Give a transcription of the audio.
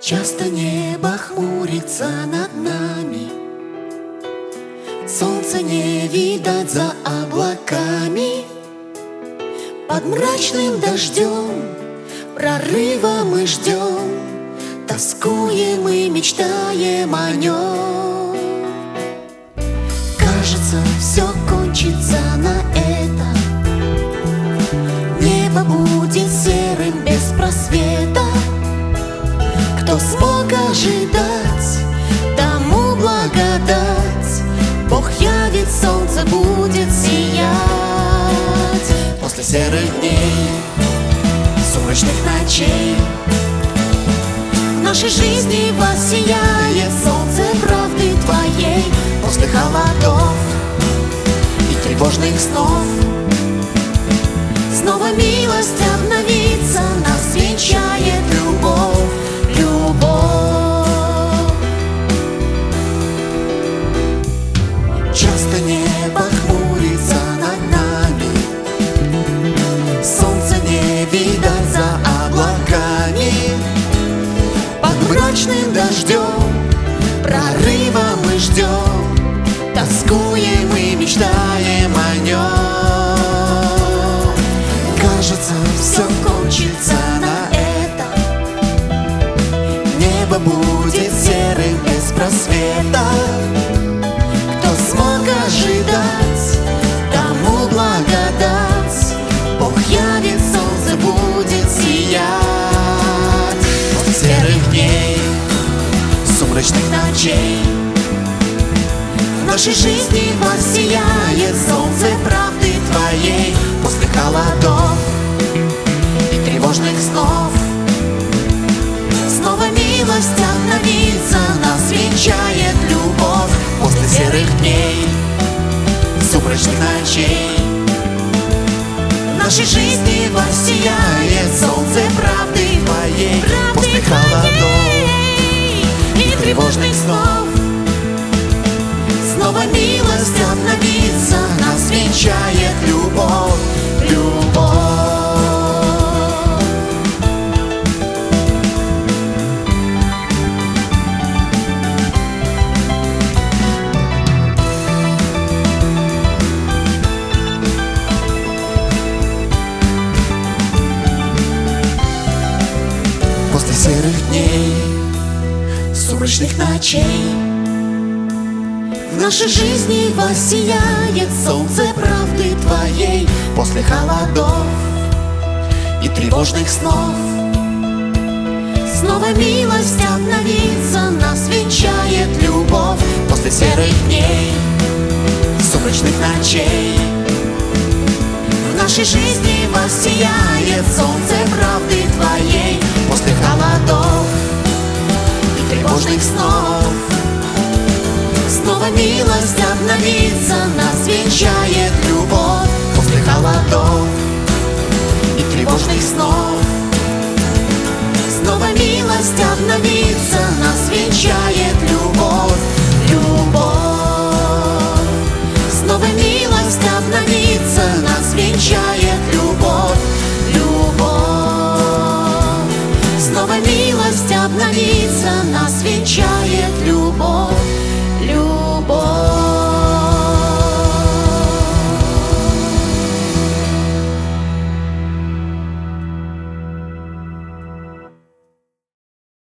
Часто небо хмурится над нами, солнце не видать за облаками. Под мрачным дождем прорыва мы ждем, тоскуем и мечтаем о нем. Кажется, все кончится на этом, небо будет серым без просвета. Кто смог ожидать, тому благодать, Бог явит, солнце будет сиять. После серых дней, сумрачных ночей, в нашей жизни воссияет солнце правды Твоей. После холодов и тревожных снов снова милость обновится, нас венчает любовь. Часто небо хмурится над нами, солнце не видать за облаками. Под мрачным дождем прорыва мы ждем, тоскуем и мечтаем о нем. Кажется, все кончится на этом, небо будет серым без просвета. Кто смог ожидать, тому благодать, Бог явит, солнце будет сиять. После серых дней, сумрачных ночей, в нашей жизни воссияет солнце правды Твоей. После холодов и тревожных снов снова милость обновится, нас венчает любовь. После серых дней, сумрачных ночей, в нашей жизни воссияет солнце правды Твоей. После холодов и тревожных снов снова милость обновится, нас венчает любовь. После серых дней, сумрачных ночей, в нашей жизни воссияет солнце правды Твоей. После холодов и тревожных снов снова милость обновится, нас венчает любовь. После серых дней, сумрачных ночей, в нашей жизни воссияет солнце правды Твоей. После холодов и тревожных снов снова милость обновится, нас венчает любовь. После холодов и тревожных снов снова милость обновится, нас венчает любовь. Снова милость обновится, нас венчает любовь. Снова милость обновится, нас венчает любовь.